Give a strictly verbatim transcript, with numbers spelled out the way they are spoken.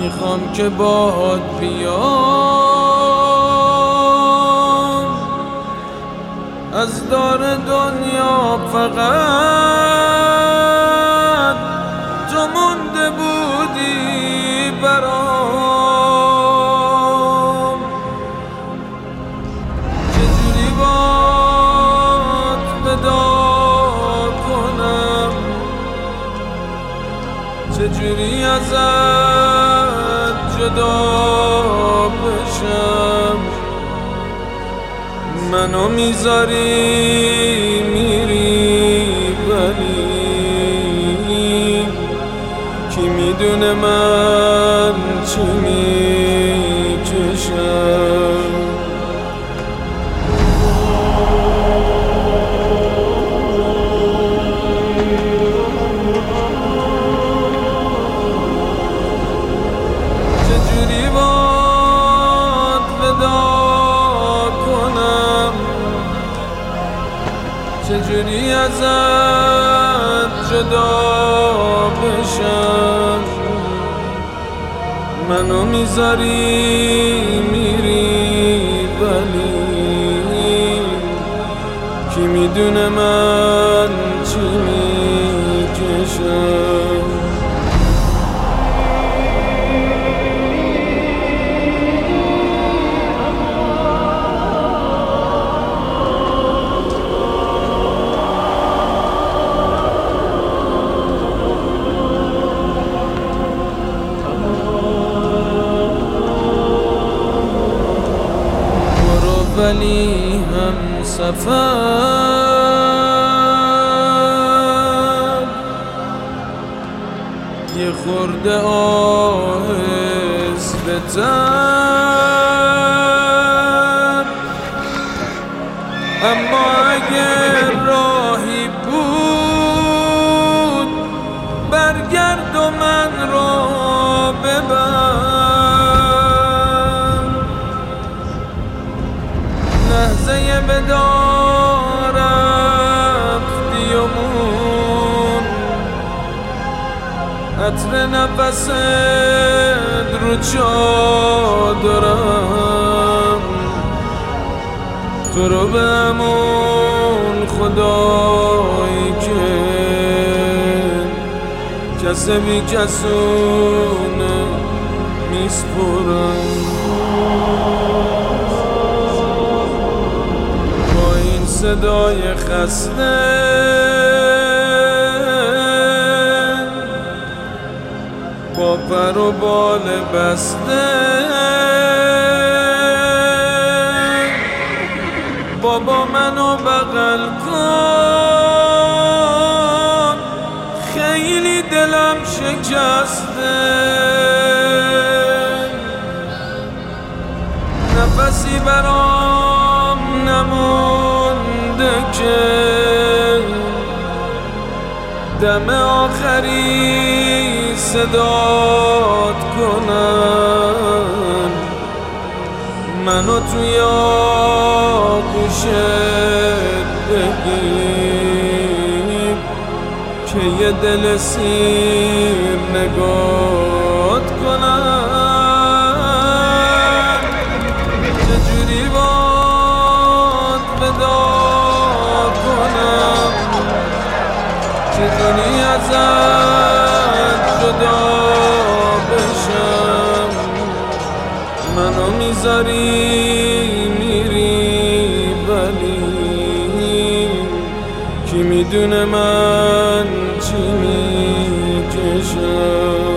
میخوام که باهات بیام از دار دنیا، فقط تو مونده بودی برام. چجوری باهات ودا کنم، چجوری ازت جدا بشم. منو میذاری میری، ولی کی میدونه من چی میکشم. چجوری باهات ودا کنم، چجوری ازت جدا بشم. منو میذاری میری، ولی کی میدونه من چی میکشم. ولی هم سفر یه خورده آهسته تر، اما اگر راهی بود برگرد و من را ببر. لحظه وداع رفتی و مون عطر نفست رو چادرم. تو رو به همون خدایی که کس بی کسونه میسپرم. صدای خسته با پر و بال بسته، بابا منو بغل کن، خیلی دلم شکسته. نفسی برام نمونده که دم آخری صدات کنن. منو توی آغوشت بگیر که یه دل سیر نگات کنن. چجوری باهات ودا کنم، چجوری ازت جدا بشم. منو میذاری میری، ولی کی میدونه من چی میکشم.